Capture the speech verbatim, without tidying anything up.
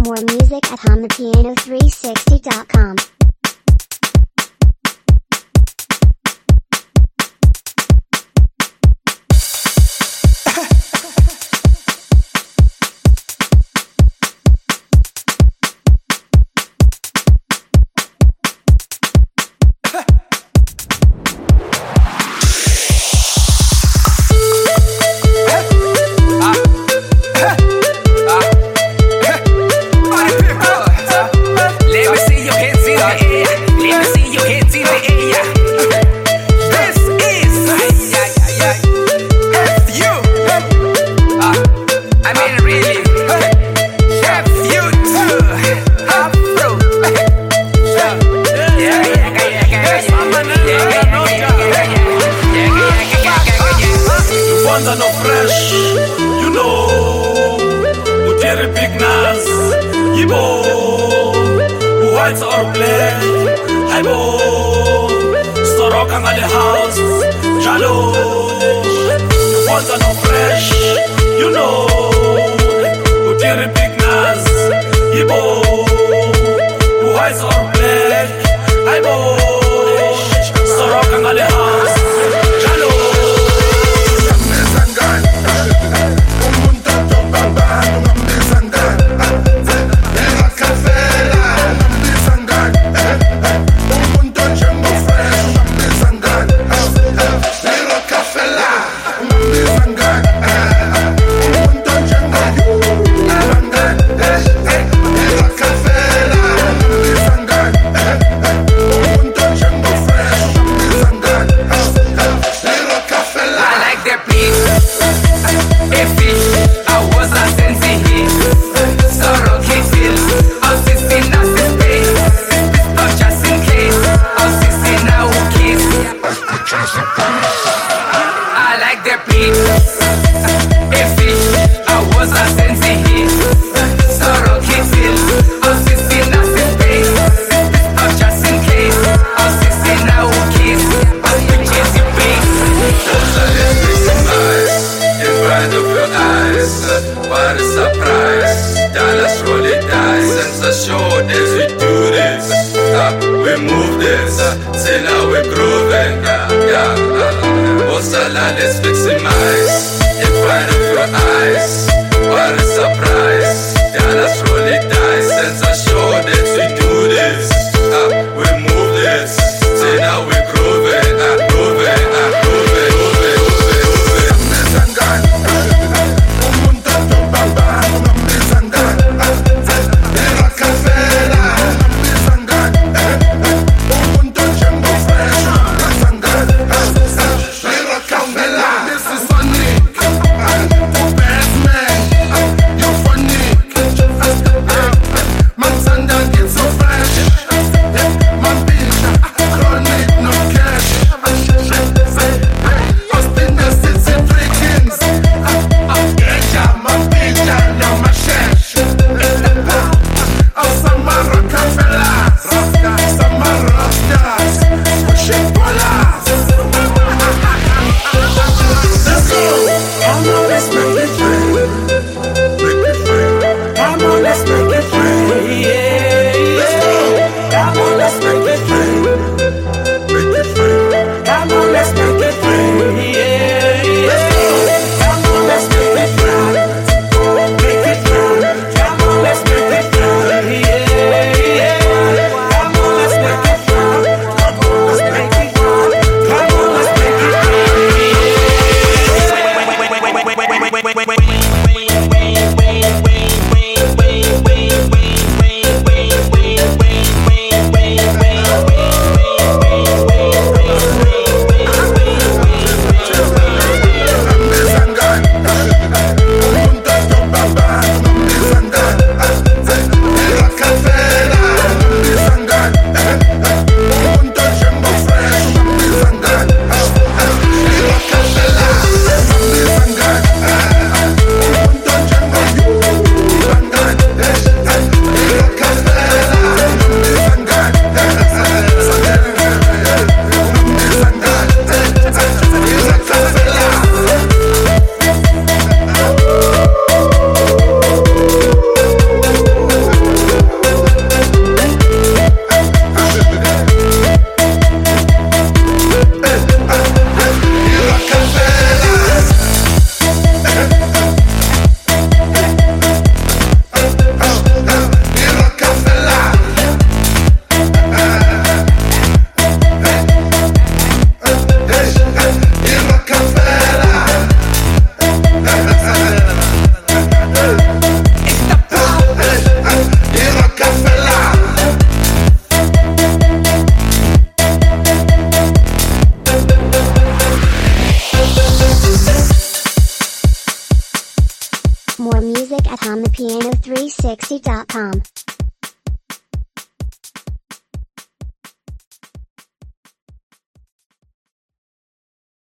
More music at hum the piano three sixty dot com. No fresh, you know, Uteri Big Nas, Yibo, whites or black, Haibo, Soroka at the house, Jalo, Kwanza no fresh, you know, Uteri Big Nas, Yibo, whites or black, Haibo, Soroka at the house, Jalo. Let's fix it nice in front of your eyes. What a surprise! Yeah, let's roll it dice. Since I showed that we do this, uh, we move this. See now we groove it, uh, groove it, uh, groove it, groove it, groove it, groove it. Mizangan, umuntu tobamba, mizangan, era kafela, mizangan, umuntu jumbo fresh, mizangan, era kafela. This is funny, bad man, you're funny. Man piano three sixty dot com.